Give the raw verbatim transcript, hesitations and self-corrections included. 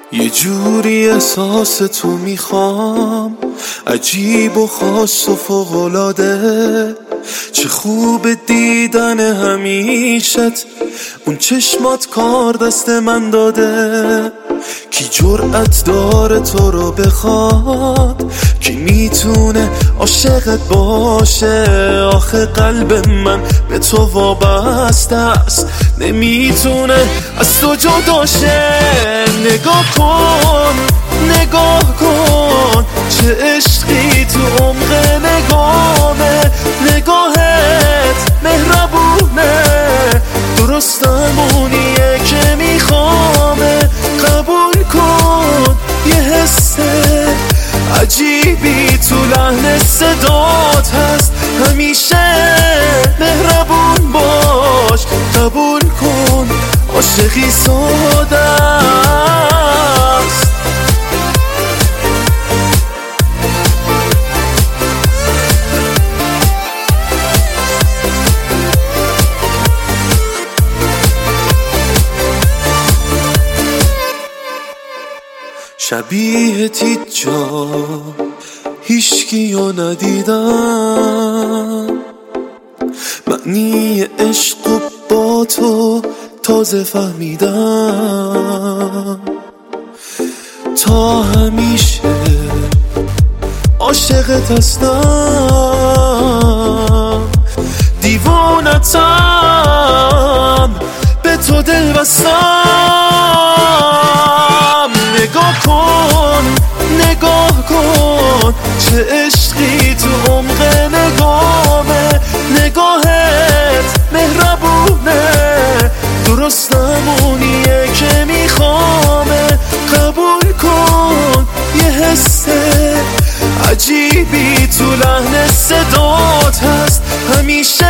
یه جوری احساس تو میخوام، عجیب و خاص و فوق‌العاده. چه خوب دیدن همیشت، اون چشمات کار دست من داده. کی جرأت داره تو رو بخواد، کی میتونه عاشقت باشه؟ آخه قلب من به تو وابسته است، نمیتونه از تو جدا شه. نگاه کن نگاه کن، چه عشقی تو عمق نگامه. نگاهت مهربونه، درست همونیه که میخوامه. قبول کن یه حس عجیبی تو لحن صدات هست، همیشه مهربون باش. قبول کن عاشقی ساده است. شبیه تیجا هیچکیو ندیدم، معنی عشق و با تو تازه فهمیدم. تا همیشه عاشقت هستم، دیوانتم، به تو دل بستم. نگاه کن نگاه کن، چه عشقی تو عمق نگامه. نگاهت مهربونه، درست همونیه که میخوامه. قبول کن یه حس عجیبی تو لحن صدات هست، همیشه